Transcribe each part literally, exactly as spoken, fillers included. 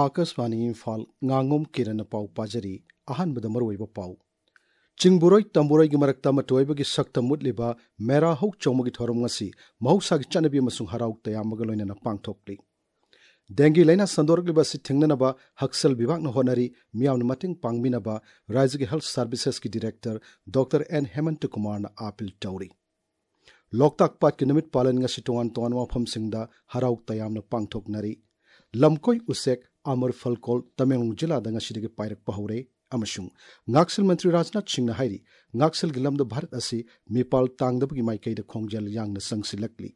आकाशवाणी इम्फाल nganगोम किरण पाउ पाजरी अहनबद मरुइबा पाउ चिंगबुरोई तंबुरोई मरक्ता मतोइबगी सक्ता मुतलिबा मेरा हौक चौमगी थोरम ngasi mahousaगी चनबी अमसुंग हराउ तयामगा लोइनना पांगथोकली डेंगी लाइना संदोरगलिबा सि थिंगननबा हक्सल विभागना होनरी मियावना मतिंग पांगमिनबा राज्य हेल्थ सर्विसेस की director doctor N Hemant Kumar ना अपील तौरी लोकताक पाट की निमित पालन ngasi तोंगान तोंगान मफमसिंगदा हराउ तयामना पांगथोकनरी लमकोई उसेक अमर फलकोल तमेंगलों जिलादा ngasi पायरक पहौरे अमसुंग ngaksil मंत्री राजनाथ सिंह ना हाइरी ngaksil गिलमद भारत असि मिपाल तांगदबगी माइकैदा खोंगजल यांगना संगसिलकली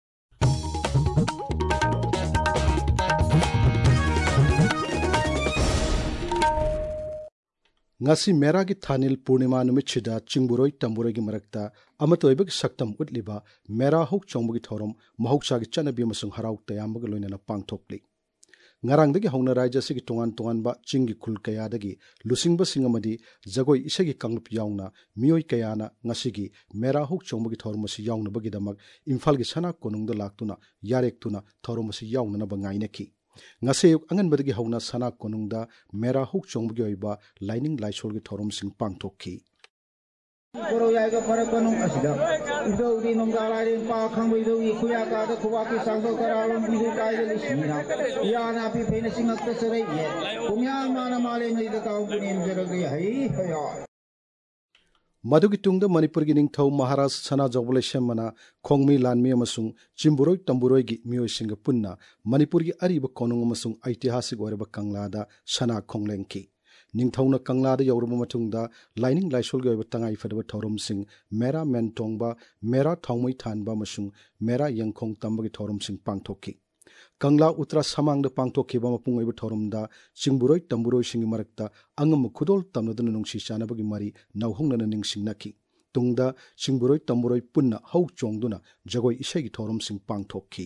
ngasi मेरा की थानिल पूर्णिमा नुमितसिदा चिंगबुरोई तंबुरोई मरक्ता अमतोइबग सक्तम उतलिबा मेरा हौक चौंबगी थौरम महौसागी चनबी अमसुंग हराउ तयामगा लोइनना पांगथोकली ngarangdagi hauna raja sigi tongan tongan ba chingi khul kaya dagi lusingba singamadi jagoi isagi kanglup yauna mioi kayana ngasigi mera huk chongmagi thormasi yauna bagi damak imphal gi sana konungda laktuna yarek tuna thormasi yauna na bangai nakhi ngase angan badagi hauna sana konungda mera huk chongmagi oiba lining laisol gi thorom sing pangthokhi Koro yaga para kanung asida ido di nonggalari pa khang ido i kuya ka da kuwa ki sangdo karalon bidu kai de lisina ya na pi phene singak ta sare ye kumya mana male ngai da taw punim jaragi hai haya मधुगी तुंगदा Manipur की निंगथौ महाराज सना जौबले सेमना खोंगमी लानमी अमसुंग चिंबुरोई तंबुरोई की मियोई सिंग पुन्ना मणिपुर की अरिब कोनुंग अमसुंग ऐतिहासिक ओरब कंगलादा सना खोंगलेंकी निंगथौना कंगलादा यौरब मथुंगदा lining Lysol गयब तंगाई फदब थौरम सिंग मेरा मेंटोंगबा मेरा थौमै थानबा अमसुंग मेरा यंखोंग तंबगी थौरम सिंग पांगथोकी कंगला उत्तरा समांग the पांगथोखिबा मपुंग ओइब थौरमदा चिंबुरोई तंबुरोई सिंग मरक्ता अंगम खुदोल तमनदन नुंगसि चानबगी मरी नौहोंगना निंगसिंगनाखि तुंगदा चिंबुरोई तंबुरोई पुन्ना हौ चोंगदुना जगोई इसेगी थौरम सिंग पांगथोखि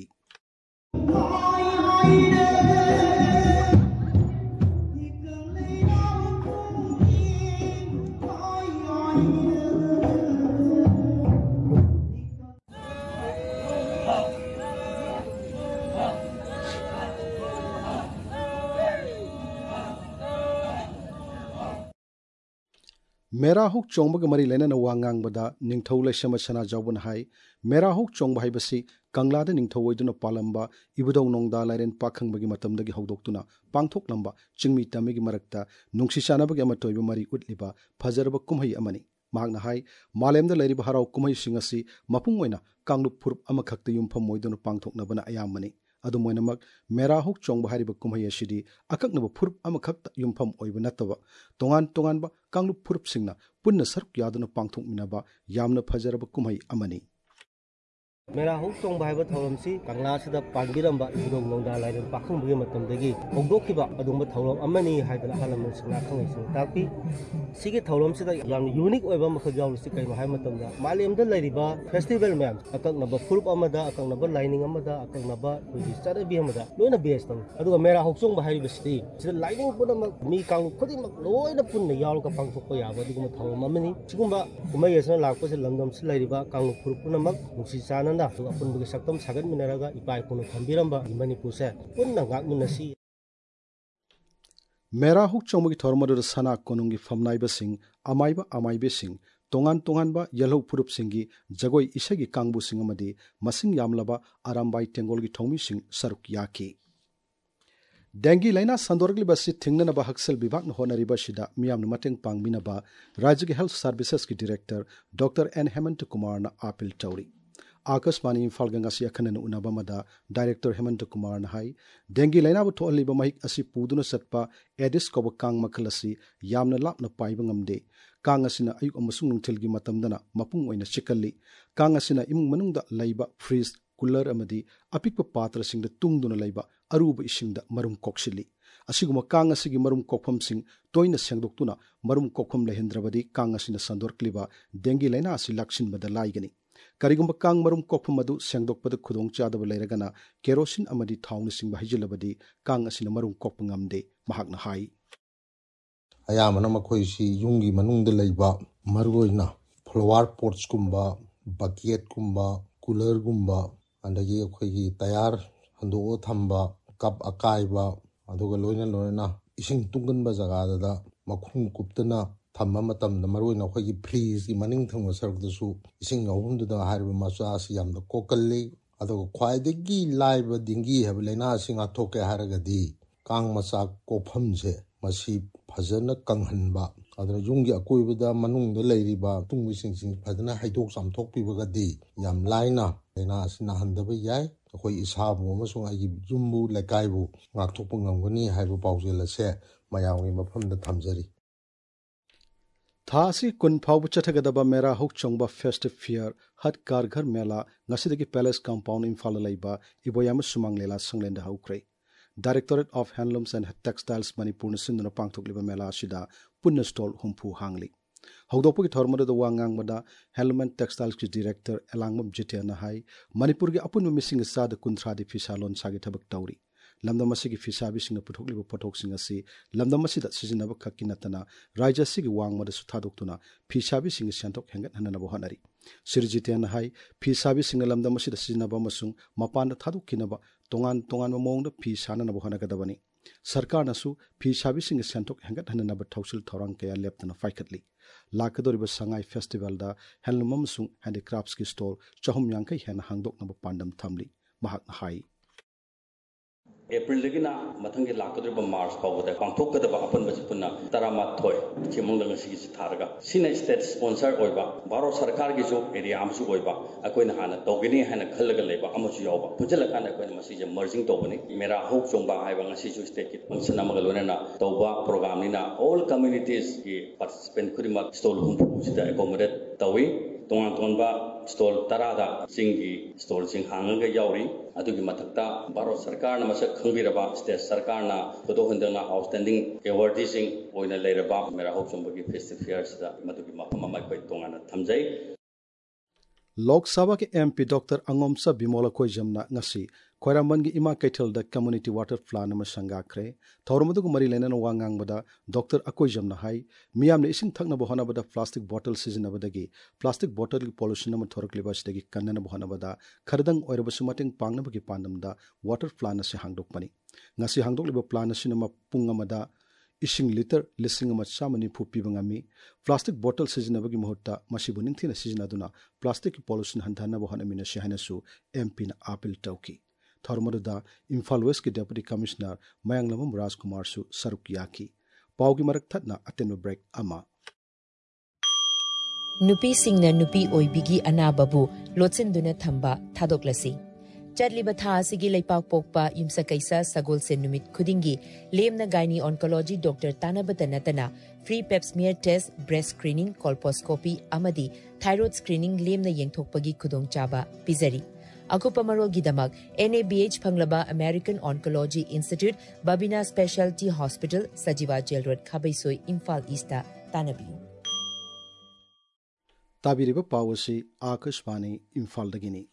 मेरा हुक चोंबग मरी लेना वांगांग बदा निंगथौ लेसम सना जावबन हाई मेरा हुक चोंब हाइबसी कंगलाद निंगथौ ओइदुना पालंबा इबुदौ नोंगदा लाइरेन पाखंबगी मतमदगी हौदोक्तुना पांगथोकलंबा चिंगमी तमिगी मरक्ता नुंगसि चानबगी अमतोइब मरी उतलिबा फजरब कुमहै अमनी महागना हाई मालेमदा लैरिब हराउ कुमहै सिंगसी मपुंग ओइना कांगलुप फुरुप अमखक्ता युमफम ओइदुना पांगथोकनबना अयामनी अदुमोइनमक मेरा हुक चोंब हारिब कुमहै असिदी अकक्नब फुरुप अमखक्ता युमफम ओइब नतबा तोंगान तोंगानबा कांगलुप फुरुप सिंगना पुन्ना सरुक यादुना पांगथोकमिनबा यामना फजरब कुमहै अमनी मेरा हुक चोंब हाइबा थौरमसी कंगलासिदा पांगिरंबा इबुदौ नोंगदा लाइरेन पाखंबगी मतमदगी हौदोखिबा अदुंबा थौरम अमनी हाइदना हलमन सिंगना खंगैसिंग ताकि सिगे थौरमसिदा याम यूनिक ओइबा मखल यावलसि कैमा हाइ मतमदा मालेमदा लैरिबा फेस्टिवल मैम अकक्नबा फुरुप अमदा अकक्नबा लाइनिंग अमदा अकक्नबा कोइगी चरबी अमदा लोइना बेस तंग अदुगा मेरा हुक चोंब हाइबसिदी सिदा लाइनिंग पुनमक मी कांग खुदिमक लोइना पुन्ना यावलका पांगथोकपा याबा अदुगुमा थौरम अमनी सिगुंबा कुमैयसना लाकपसे लंगदमसि लैरिबा कांग फुरुप पुनमक नुसि चाना अपुनबगी सक्तम सागन मिनरगा इपाय पुन थंबिरंबा मणिपुर से पुन्ना गागमिनसी मेरा हुक चौमगी थौरमदुर सना कोनुंगी फमनाइबसिंग अमाइबा अमाइबेसिंग तोंगान तोंगानबा यलौ फुरुपसिंगी जगोई इसेगी कांगबुसिंग अमदी मसिंग यामलबा आरामबाई टेंगोलगी थौमिसिंग सरुक याकी डेंगी लाइना संदोरगलिबसि थिंगनबा हक्सल विभाग होनरिबसिदा मियामन मतेंग पांगमिनबा राज्य के हेल्थ सर्विसेस की director doctor N Hemant Kumar ना अपील तौरी आकाशवाणी इम्फाल गंगासी अखनन उनबमदा डायरेक्टर हेमंत कुमार हाई डेंगी लाइनाबु थोअलिबा महिक असि पुदुना सत्पा एडिस कोब कांग मखल असि यामना लापना पाइबा ngamde कांग असिना अयुक अमसुंग नुंथेलगी मतमदना मपुंग ओइना चिकल्ली कांग असिना इमुंग मनुंगदा लैबा फ्रीज कूलर अमदी अपिकपा पात्रसिंगदा तुंगदुना लैबा अरुब इसिंगदा मरुम कोक्सिली असिगुमा कांग असिगी मरुम कोकफमसिंग तोइना सेंगदोक्तुना मरुम कोकफम लेहेंद्रबदी कांग असिना संदोरक्लिबा डेंगी लाइना असि लाक्सिनबदा लाइगनी करिगुंबा कांग मरुम कोकफम अदु सेंगदोक्पद खुदोंग चादब लैरगना केरोसिन अमदी थाउन सिंग हिजिलबदी कांग असिना मरुम कोकप ngamde महागना हाई अयामना मखोइसी युंगी मनुंगदा लैबा मरुओइना फ्लावर पॉट्स कुंबा बकेट कुंबा कूलर कुंबा अंदगी अखोइगी तयार हंदो थंबा कप अकाइबा ꯑꯗꯨꯒ ꯂꯣꯏꯅ ꯂꯣꯏꯅꯅ ꯏꯁꯤꯡ ꯇꯨꯡꯒꯟꯕ ꯖꯒꯥꯗ ꯃꯈꯨꯝ ꯀꯨꯞꯇꯅ ꯊꯝꯕ ꯃꯇꯝꯗ ꯃꯔꯨꯑꯣꯏꯅ ꯑꯩꯈꯣꯏꯒꯤ ꯐ꯭ꯔꯤꯖꯀꯤ ꯃꯅꯤꯡ ꯊꯪꯕ ꯁꯔꯨꯛꯇꯁꯨ ꯏꯁꯤꯡ ꯌꯥꯎꯐꯝꯗꯨꯗ ꯍꯥꯏꯔꯤꯕ ꯃꯆꯥꯁꯤ ꯌꯥꯝꯅ ꯀꯣꯛꯀꯜꯂꯤ ꯑꯗꯨꯒ ꯈ꯭ꯋꯥꯏꯗꯒꯤ ꯂꯥꯏꯕ ꯗꯦꯡꯒꯤ ꯍꯥꯏꯕ ꯂꯥꯏꯅꯥ ꯑꯁꯤ ꯉꯥꯛꯊꯣꯛꯀꯦ ꯍꯥꯏꯔꯒꯗꯤ ꯀꯥꯡ ꯃꯆꯥ ꯀꯣꯛꯐꯝꯁꯦ ꯃꯁꯤ ꯐꯖꯅ ꯀꯪꯍꯟꯕ ꯑꯗꯨꯅ ꯌꯨꯝꯒꯤ ꯑꯀꯣꯏꯕꯗ ꯃꯅꯨꯡꯗ ꯂꯩꯔꯤꯕ ꯇꯨꯡꯕꯁꯤꯡꯁꯤ ꯐꯖꯅ ꯍꯩꯗꯣꯛ ꯆꯥꯝꯊꯣꯛꯄꯤꯕꯒꯗꯤ ꯌꯥꯝ ꯂꯥꯏꯅ ꯂꯥꯏꯅꯥ ꯑꯁꯤ ꯅꯥꯍꯟꯗꯕ ꯌꯥꯏ ꯑꯩꯈꯣꯏ ꯏꯁꯥꯕꯨ ꯑꯃꯁꯨꯡ ꯑꯩꯒꯤ ꯌꯨꯝꯕꯨ ꯂꯩꯀꯥꯏꯕꯨ ꯉꯥꯛꯊꯣꯛꯄ ꯉꯝꯒꯅꯤ ꯍꯥꯏꯕ ꯄꯥꯎꯖꯦꯜ ꯑꯁꯦ ꯃꯌꯥꯝꯒꯤ ꯃꯐꯝꯗ ꯊꯝꯖꯔꯤ ꯊꯥ ꯑꯁꯤ ꯀꯨꯟ ꯐꯥꯎꯕ ꯆꯠꯊꯒꯗꯕ ꯃꯦꯔꯥ ꯍꯧꯆꯣꯡꯕ ꯐꯦꯁꯇꯤꯚ ꯐꯤꯌꯔ ꯍꯠ ꯀꯥꯔꯘꯔ ꯃꯦꯂꯥ ꯉꯁꯤꯗꯒꯤ ꯄꯦꯂꯦꯁ ꯀꯝꯄꯥꯎꯟ ꯏꯝꯐꯥꯜꯗ ꯂꯩꯕ ꯏꯕꯣꯌꯥꯏꯃ ꯁꯨꯃꯥꯡ ꯂꯤꯂꯥ ꯁꯪꯂꯦꯟꯗ ꯍꯧꯈ꯭ꯔꯦ ꯗꯥꯏꯔꯦꯛꯇꯣꯔꯦꯠ ꯑꯣꯐ ꯍꯦꯟꯗꯂꯨꯝꯁ ꯑꯦꯟड ꯇꯦꯛꯁꯇꯥꯏꯜꯁ ꯃꯅꯤꯄꯨꯔꯅ ꯁꯤꯟꯗꯨꯅ ꯄꯥꯡꯊꯣꯛꯂꯤꯕ ꯃꯦꯂꯥ ꯑꯁꯤꯗ ꯄꯨꯟꯅ ꯁ꯭ꯇꯣꯜ ꯍꯨꯝꯐꯨ ꯍꯥꯡꯂꯤ ꯍꯧꯗꯣꯛꯄꯒꯤ ꯊꯧꯔꯝ ꯑꯗꯨꯗ ꯋꯥ ꯉꯥꯡꯕꯗ ꯍꯦꯟꯗꯂꯨꯝ ꯑꯦꯟड ꯇꯦꯛꯁꯇꯥꯏꯜꯁꯀꯤ ꯗꯤꯔꯦꯛꯇꯔ ꯑꯦꯂꯥꯡꯕꯝ ꯖꯤꯇꯦꯅ ꯍꯥꯏ ꯃꯅꯤꯄꯨꯔꯒꯤ ꯑꯄꯨꯟꯕ ꯃꯤꯁꯤꯡꯒꯤ ꯆꯥꯗ ꯀꯨꯟꯊ꯭ꯔꯥꯗꯤ ꯐꯤꯁꯥ ꯂꯣꯟꯁꯥꯒꯤ ꯊꯕꯛ ꯇꯧꯔꯤ ꯂꯝꯗꯝ ꯑꯁꯤꯒꯤ ꯐꯤꯁꯥꯕꯤꯁꯤꯡꯅ ꯄꯨꯊꯣꯛꯂꯤꯕ ꯄꯣꯠꯊꯣꯛꯁꯤꯡ ꯑꯁꯤ ꯂꯝꯗꯝ ꯑꯁꯤꯗ ꯁꯤꯖꯤꯟꯅꯕ ꯈꯛꯀꯤ ꯅꯠꯇꯅ ꯔꯥಜ್ꯌ ꯑꯁꯤꯒꯤ ꯋꯥꯡꯃꯗꯁꯨ ꯊꯥꯗꯣꯛꯇꯨꯅ ꯐꯤꯁꯥꯕꯤꯁꯤꯡꯒꯤ ꯁꯦꯟꯊꯣꯛ ꯍꯦꯟꯒꯠꯍꯟꯅꯕ ꯍꯣꯠꯅꯔꯤ ꯁ꯭ꯔꯤ ꯖꯤꯇꯦꯟꯅ ꯍꯥꯏ ꯐꯤꯁꯥꯕꯤꯁꯤꯡꯅ ꯂꯝꯗꯝ ꯑꯁꯤꯗ ꯁꯤꯖꯤꯟꯅꯕ ꯑꯃꯁꯨꯡ ꯃꯄꯥꯟꯗ ꯊꯥꯗꯣꯛꯈꯤꯅꯕ ꯇꯣꯉꯥꯟ ꯇꯣꯉꯥꯟꯕ ꯃꯑꯣꯡꯗ ꯐꯤ ꯁꯥꯅꯅꯕ ꯍꯣꯠꯅꯒꯗꯕꯅꯤ ꯁꯔꯀꯥꯔꯅꯁꯨ ꯐꯤꯁꯥꯕꯤꯁꯤꯡꯒꯤ ꯁꯦꯟꯊꯣꯛ ꯍꯦꯟꯒꯠꯍꯟꯅꯕ ꯊꯧꯁꯤꯜ ꯊꯧꯔꯥꯡ ꯀꯌꯥ ꯂꯦꯞꯇꯅ ꯄꯥꯏꯈꯠꯂꯤ ꯂꯥꯛꯀꯗꯧꯔꯤꯕ ꯁꯉꯥꯏ ꯐꯦꯁꯇꯤꯚꯦꯜꯗ ꯍꯦꯟꯗꯂꯨꯝ ꯑꯃꯁꯨꯡ ꯍꯦꯟꯗꯤꯀ꯭ꯔꯥꯐꯠꯁꯀꯤ ꯁ꯭ꯇꯣꯜ ꯆꯍꯨꯝ ꯌꯥꯡꯈꯩ ꯍꯦꯟꯅ ꯍꯥꯡꯗꯣꯛꯅꯕ ꯄꯥꯟꯗꯝ ꯊꯝꯂꯤ ꯃꯍꯥꯛꯅ ꯍꯥꯏ ꯑꯦꯄ꯭ꯔꯤꯜꯗꯒꯤꯅ ꯃꯊꯪꯒꯤ ꯂꯥꯛꯀꯗꯧꯔꯤꯕ ꯃꯥꯔꯆ ꯐꯥꯎꯕꯗ ꯄꯥꯡꯊꯣꯛꯀꯗꯕ ꯑꯄꯨꯟꯕꯁꯤ ꯄꯨꯟꯅ ꯇꯔꯥꯃꯥꯊꯣꯏ ꯆꯤꯃꯨꯡꯗ ꯉꯁꯤꯒꯤꯁꯤ ꯊꯥꯔꯒ ꯁꯤꯅ ꯁ꯭ꯇꯦꯠ ꯁ꯭ꯄꯣꯟꯁꯔ ꯑꯣꯏꯕ ꯚꯥꯔꯠ ꯁꯔꯀꯥꯔꯒꯤꯁꯨ ꯑꯦꯔꯤꯌꯥ ꯑꯃꯁꯨ ꯑꯣꯏꯕ ꯑꯩꯈꯣꯏꯅ ꯍꯥꯟꯅ ꯇꯧꯒꯅꯤ ꯍꯥꯏꯅ ꯈꯜꯂꯒ ꯂꯩꯕ ꯑꯃꯁꯨ ꯌꯥꯎꯕ ꯄꯨꯟꯁꯤꯜꯂꯀꯥꯟꯗ ꯑꯩꯈꯣꯏꯅ ꯃꯁꯤꯁꯦ ꯃꯔꯖꯤꯡ ꯇꯧꯕꯅꯤ ꯃꯦꯔꯥ ꯍꯧ ꯆꯣꯡꯕ ꯍꯥꯏꯕ ꯉꯁꯤꯁꯨ ꯁ꯭ꯇꯦꯠꯀꯤ ꯐꯪꯁꯟ ꯑꯃꯒ ꯂꯣꯏꯅꯅ ꯇꯧꯕ ꯄ꯭ꯔꯣꯒ꯭ꯔꯥꯝꯅꯤꯅ ꯑꯣꯜ ꯀꯝꯃ꯭ꯌꯨꯅꯤꯇꯤꯁꯀꯤ ꯄꯥꯔꯇꯤꯁꯤꯄꯦꯟ ꯈꯨꯗꯤꯡꯃꯛ ꯁ꯭ꯇꯣꯜ ꯍꯨꯝꯐꯨꯁꯤꯗ ꯑꯦꯀꯣꯃꯣꯗꯦꯠ ꯇꯧꯏ ꯇꯣꯉꯥꯟ ꯇꯣꯉꯥꯟꯕ ꯁ꯭ꯇꯣꯜ ꯇꯔꯥꯗ ꯆꯤꯡꯒꯤ ꯁ꯭ꯇꯣꯜꯁꯤꯡ ꯍꯥꯡꯉꯒ ꯌꯥꯎꯔꯤ ꯑꯗꯨꯒꯤ ꯃꯊꯛꯇ ꯚꯥꯔꯠ ꯁꯔꯀꯥꯔꯅ ꯃꯁꯛ ꯈꯪꯕꯤꯔꯕ ꯁ꯭ꯇꯦꯠ ꯁꯔꯀꯥꯔꯅ ꯊꯣꯏꯗꯣꯛ ꯍꯦꯟꯗꯣꯛꯅ ꯑꯥꯎꯠꯁ꯭ꯇꯦꯟꯗꯤꯡ ꯑꯦꯋꯥꯔꯗꯤꯁꯤꯡ ꯑꯣꯏꯅ ꯂꯩꯔꯕ ꯃꯦꯔꯥ ꯍꯧꯆꯣꯡꯕꯒꯤ ꯐꯦꯁꯇꯤꯚ ꯐꯤꯌꯔꯁꯤꯗ ꯃꯗꯨꯒꯤ ꯃꯐꯝ ꯑꯃ ꯑꯩꯈꯣꯏ ꯇꯣꯉꯥꯟꯅ ꯊꯝꯖꯩ ꯂꯣꯛ ꯁꯚꯥꯒꯤ M P doctor Angomcha Bimola कोइजमना ngasi खोरामबनगी इमा कैथलदा कम्युनिटी वाटर प्लान अमा संगाख्रे थौरमदुगु मरी लेनन वांगांगबदा डॉक्टर अकोइजमना हाई मियामने इसिंग थकनबो होनबदा प्लास्टिक बोतल सिजनबदगी प्लास्टिक बोतल पोल्यूशन अमा थोरकलिबासदगी कन्ननबो होनबदा खरदंग ओइरबसु मटिंग पांगनबगी पांदमदा वाटर प्लान असे हांगदोकपनि ngasi हांगदोकलिबा प्लान असिनमा पुंग अमदा इसिंग लिटर लिसिंग अमा चामनि फुपीबंगामी प्लास्टिक बोतल सिजनबगी महत्ता मसिबु निंगथिना सिजनदुना प्लास्टिक पोल्यूशन हंथानबो होनमिनसि हाइनसु एमपी ना अपील तौकी थौरमदुदा इम्फाल वेस्ट की डेप्यूटी कमिश्नर मयांगलमम राजकुमार सु सरुक याकी पाउगी मरक थतना अतेन ब्रेक अमा नुपी सिंगना नुपी ओइबिगी अनाबाबु लोचेंदुना थंबा थादोकलसी चटलिबा था सिगी लेपाक पोकपा युमसा कैसा सगोल से नुमित खुदिंगी लेमना गाइनी ऑन्कोलॉजी डॉक्टर तानाबता नतना free pap smear test breast screening colposcopy अमदी थायराइड स्क्रीनिंग लेमना येंथोकपगी खुदोंग चाबा पिजरी अकुपा मरोलगिदमक एन ए बी एच फंगलबा American oncology institute Babina speciality hospital Sajiwa jail road खाबैसोई इम्फाल ईस्टा तानबियु ताबिरिबा पावसी आकाशवाणी इम्फाल दगिनी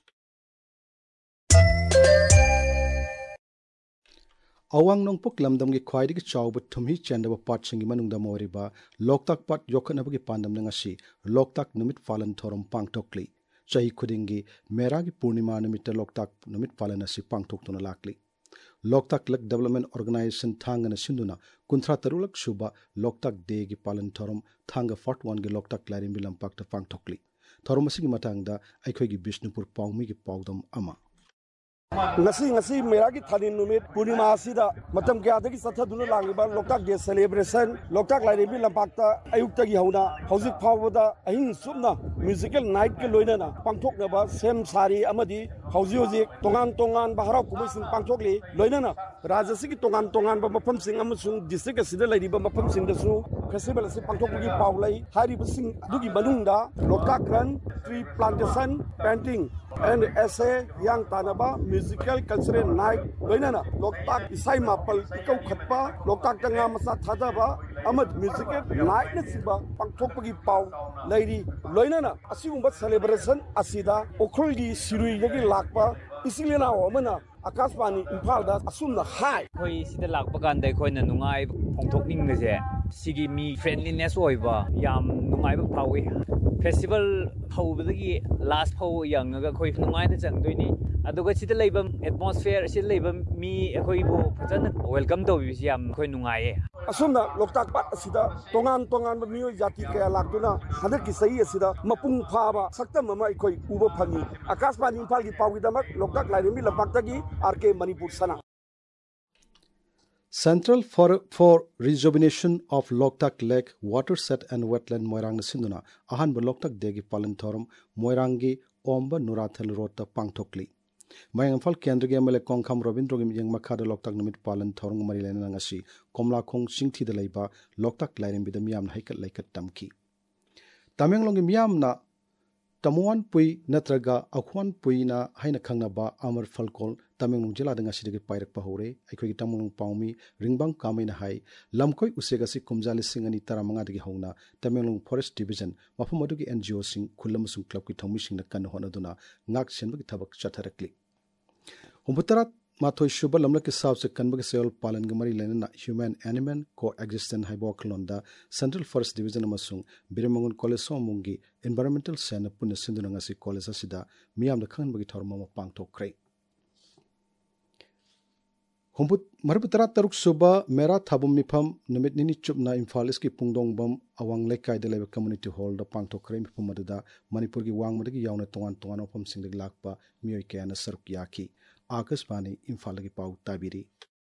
अवांग नोंगपुक लमदम की ख्वाइदगी चाउब थुमही चेंदब पाटसिंगी मनुंगदा मोरिबा लोकताक पाट योखनबगी पांदमना ngasi लोकताक नुमित पालन थोरम पांगथोकली चही खुदिंगी मेरागी पूर्णिमा नुमित लोकताक नुमित पालन असि पांगथोकतुना लाकली लोकताक लक डेवलपमेंट ऑर्गेनाइजेशन थांगना सिंदुना कुंथ्रा तरुलक सुबा लोकताक डे की पालन थोरम थांगा फोर्ट वन की लोकताक लारिंबी लंपाकता पांगथोकली थोरम असिगी मतंगदा अखोगी बिष्णुपुर पाउमी की पाउदम अमा ngasi ngasi meragi thanin numit purnima asida matam kya dagi sathaduna langiba loktak day celebration loktak lairibi lampakta ayukta gi hauna hojik phawda ahin sumna musical night ke loinana pangthoknaba sem sari amadi hauji hojik tongan tongan baharau kumising pangthokli loinana rajasi ki tongan tongan ba mafam sing amasung district asida lairiba mafam sing dasu festival asi pangthokgi pawlai hariba sing dugi manungda loktak run tree plantation painting and essay yang tanaba musical cultural night loinana loktak isai mapal ikau khatpa loktak tanga masa thadaba amad musical night na siba pangthokpagi paw lairi loinana asigumba celebration asida okhulgi sirui yagi lakpa isilena omana akashwani imphal da asumna hai khoi sida lakpa kan dai khoina nungai phongthokning nge je sigi mi friendliness oiba yam nungai ba phawi festival ꯍꯧꯕꯗꯒꯤ ꯂꯥꯁ ꯐꯥꯎ ꯌꯦꯡꯉꯒ ꯑꯩꯈꯣꯏ ꯅꯨꯡꯉꯥꯏꯅ ꯆꯪꯗꯣꯏꯅꯤ ꯑꯗꯨꯒ ꯁꯤꯗ ꯂꯩꯕ atmosphere ꯁꯤꯗ ꯂꯩꯕ ꯃꯤ ꯑꯩꯈꯣꯏꯕꯨ ꯐꯖꯅ ꯋꯦꯜꯀꯝ ꯇꯧꯕꯤꯕꯁꯤ ꯌꯥꯝ ꯑꯩꯈꯣꯏ ꯅꯨꯡꯉꯥꯏꯌꯦ ꯑꯁꯨꯝꯅ ꯂꯣꯛꯇꯥꯛ ꯄꯥꯠ ꯑꯁꯤꯗ ꯇꯣꯉꯥꯟ ꯇꯣꯉꯥꯟꯕ ꯃꯤꯑꯣꯏ ꯖꯥꯇꯤ ꯀꯌꯥ ꯂꯥꯛꯇꯨꯅ ꯍꯟꯗꯛꯀꯤ ꯆꯍꯤ ꯑꯁꯤꯗ ꯃꯄꯨꯡ ꯐꯥꯕ ꯁꯛꯇꯝ ꯑꯃ ꯑꯩꯈꯣꯏ ꯎꯕ ꯐꯪꯉꯤ ꯑꯀꯥꯁꯕꯥꯅꯤ ꯏꯝꯐꯥꯜꯒꯤ ꯄꯥꯎꯒꯤꯗꯃꯛ ꯂꯣꯛꯇꯥꯛ ꯂꯥꯏꯔꯦꯝꯕꯤ ꯂꯝꯄꯥꯛꯇꯒꯤ ꯑꯥꯔ ꯀꯦ ꯃꯅꯤꯄꯨꯔ ꯁꯅꯥ Central for, for Rejuvenation of Loktak Lake Watershed and Wetland Moirang Sinduna Ahanba Loktak Degi Palanthorum Moirangi Omba Nurathal Rota Pangthokli Mayangfal Kendrige Mele Kongkham Robindrogim Yang Makada Loktak Numit Palanthorum Marilena Ngasi Komla Kong Singthi de Leiba Loktak Lairim Bidamiam Haikat Laikat Tamki Tamenglongi Miam na Tamuan Pui Natraga Akwan Pui na Haina Kangnaba Amar Falkol Tamenglong Jila dengan sidiki pairak pahore aikoi Tamenglong Paumi Ringbang Kamai na hai Lamkoi Usegasi Kumjali Singani Taramanga dagi hauna Tamenglong Forest Division Mafum adugi N G O sing Kulam sung club ki thongmi sing na kan honaduna ngak senbagi thabak chatharakli Humbutarat Mathoi Shuba Lamla ki saw se kanbagi sel palan gamari lena human animal coexistence haiboklonda Central Forest Division amasung Biramangun College Somungi Environmental Sen punna sinduna ngasi college asida miyam da khanbagi thorma pangthokrai Humput Marabutara Taruk Suba Mera Thabum Mifam Numit Nini Chupna Imphal Iski Pungdong Bam Awang Lekai de Leba Community Hall da Pangthokrai Mifam Maduda Manipur gi Wang Madagi Yauna Tongan Tongan Opam Singdag Lakpa Miyoi Kayana Saruk Yaki Akasbani Imphal gi Pau Tabiri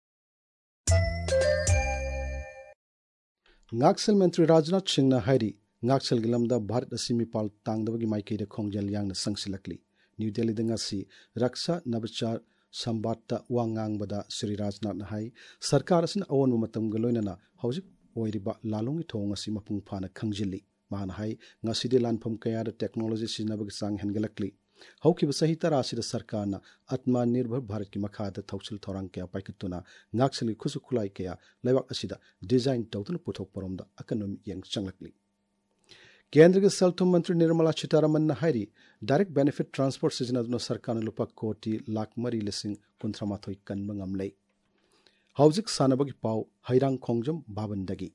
Ngaksel Mentri Rajnath Singh na Hairi Ngaksel Gilamda Bharat Asimi Pal Tangdabagi Maikei de Khongjal Yang na Sangsilakli New Delhi dengasi Raksa Nabachar Sambatta Wangang Bada Sri Rajnath Hai Sarkar asin awan matam galoinana hojik oiriba lalungi thong asi mapung phana khangjili man hai ngasidi lanpham kaya da technology sinabag sang hengalakli haukiba sahi tara asida sarkarna atma nirbhar bharat ki makha da thausil thorang kaya paikatuna ngaksali khusu khulai kaya lewak asida design tawtun puthok poromda economic yang changlakli केंद्र के सेल्थ मंत्री निर्मला सीतारमन ने हारी direct benefit transport सिजनदुना सरकार लुपा कोटी लाख मरी लिसिंग कुंथ्रमाथोई कनबा ngamlei हौजिक सानबगी पाव हैरांग खोंजम बाबनदगी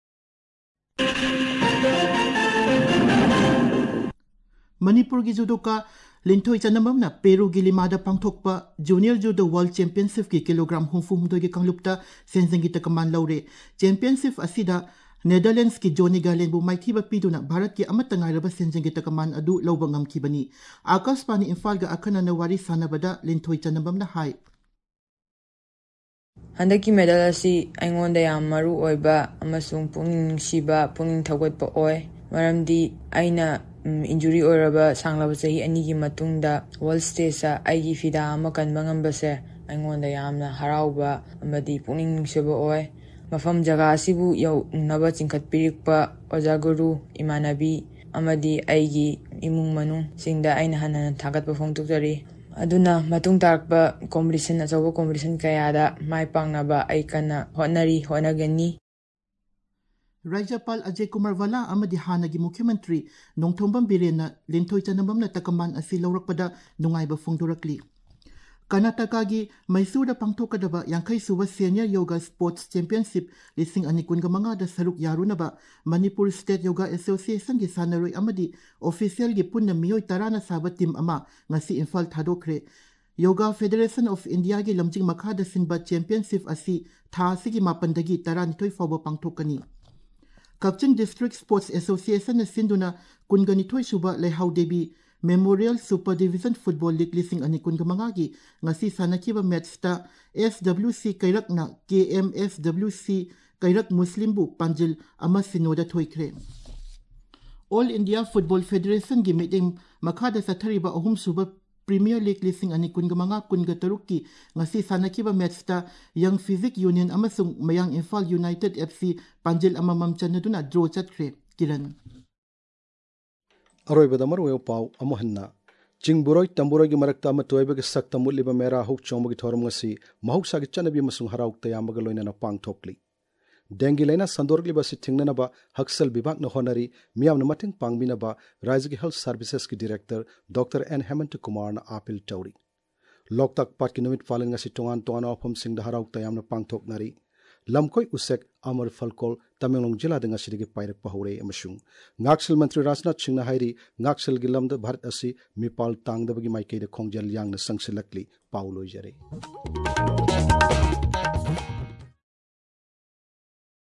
मणिपुर की judoka Linthoi चनममना पेरू की लिमादा पांगथोकपा जूनियर जुडो वर्ल्ड चैंपियनशिप की किलोग्राम हुफु हुमदोई की कांगलुपता सेंजंगी तकमान लौरे चैंपियनशिप असिदा नेदरलैंड्स की जोनी गार्लेंबु माइथीबा पीदुना भारत की अमत तंगाइरबा सेंजंगी तकमान अदु लौबा ngamखिबनी आकाशवाणी इम्फाल गा अखनना वारी सानबदा लिंथोई चनममना हाई हंदकी मेडल असी आइंगोंदा याम मरु ओइबा अमसुंग पुंगिंग नुंसीबा पुंगिंग थगोटपा ओय मरमदी आइना इंजुरी ओइरबा सांगलाबा चही अनिगी मतुंगदा वर्ल्ड स्टेज आइगी फिदा अमा कनबा ngambase आइंगोंदा यामना हराउबा अमदी पुंगिंग नुंसीबा ओय मफम जगह असिबु यौ नबा चिंखत पिरिकपा ओजा गुरु इमानबी अमदी आइगी इमुंग मनु सिंगदा आइना हनन थागतपा फोंगतुकजरी अदुना मतुंग तारकपा कॉम्पिटिशन अचौबा कॉम्पिटिशन कयादा माय पांगनाबा आई कन्ना होनरी होनगनी राज्यपाल अजय कुमार वाला अमदी हानगी मुख्यमंत्री नोंथोंबम बिरेना लिंथोई चनममना तकमान असि लौरकपदा नुंगाइबा फोंदोरकली कर्नाटका की मैसूर पांथोकदबा यांखई सुबह सीनियर योगा स्पोर्ट्स चैंपियनशिप लिसिंग अनि कुनगा मंगादा सरुक यारुनबा मणिपुर स्टेट योगा एसोसिएशन की सानरोई अमदी ऑफिशियल की पुन्ना मियोई तराना साबा टीम अमा ngasi इम्फाल थादोखरे योगा फेडरेशन ऑफ इंडिया की लमजिंग मखादा सिनबा चैंपियनशिप असि था सिगी मापनदगी तरानिथोई फावबा पांथोकनी कक्चिंग डिस्ट्रिक्ट स्पोर्ट्स एसोसिएशन ने सिंधुना कुनगनिथोई सुबा Lehaou Devi memorial super division football league लिसिंग अनि कुनगमंगा की ngasi sanakhiba मैच ता S W C कैरकना K M S W C कैरक मुस्लिम बु पंजिल अमा सिनोदा थोइखरे ऑल इंडिया फुटबॉल फेडरेशन की मीटिंग मखादा सथरिबा अहुम सुबा प्रीमियर लीग लिसिंग अनि कुनगमंगा कुनगा तरुक की ngasi sanakhiba मैच ता यंग फिजिक यूनियन अमसुंग मयांग इम्फाल यूनाइटेड F C पंजिल अममम चनदुना ड्रॉ चतखरे किरण अरोइबदा मरुयो पाव अमहन्ना चिंगबुरोय तंबुरोय की मरक्ता अम तोयबे के सक्ता मुलिबा मेरा हुक चोंबगी थोरम ngasi mahuksa gi chanabi masung harauk tayamaga loinana pangthokli dengi laina sandorgli basi thingnanaba haksal bibak na honari miyamna mating pangbinaba rajya health services ki director Doctor N Hemant Kumar na apil tawri loktak pat ki numit falen ngasi tongan tongan ofam singda harauk tayamna pangthoknari lamkoi usek amar falkol Tamenglong jila da ngasidi pairak pahore amasung ngaksil mantri Rajnath Singh na hairi ngaksil gi lamda Bharat asi mipal tangdabagi maikei da khongjal yang na sangsilakli pauloi jare